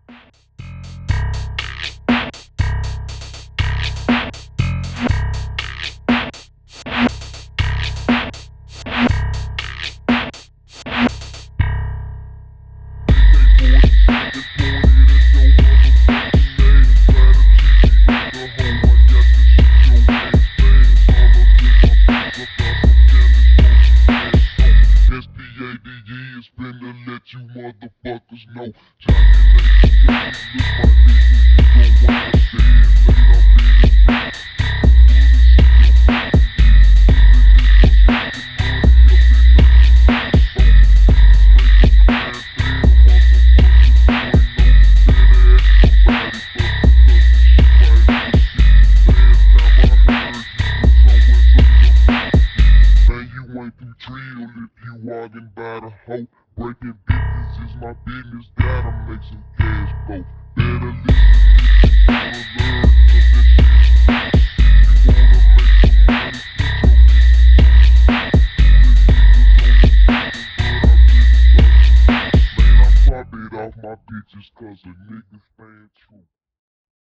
Is finna let you motherfuckers know. Johnny Nation, yeah, you look my nigga, you gon' wind up dead laid up in the street. Trill if you walking by the hoe. Breaking bitches is my business, gotta make some cash flow. Better listen if you wanna learn, cause that shit is if you wanna make some money, put your bitches on the street. Man, I profit off my bitches cause a nigga stand true.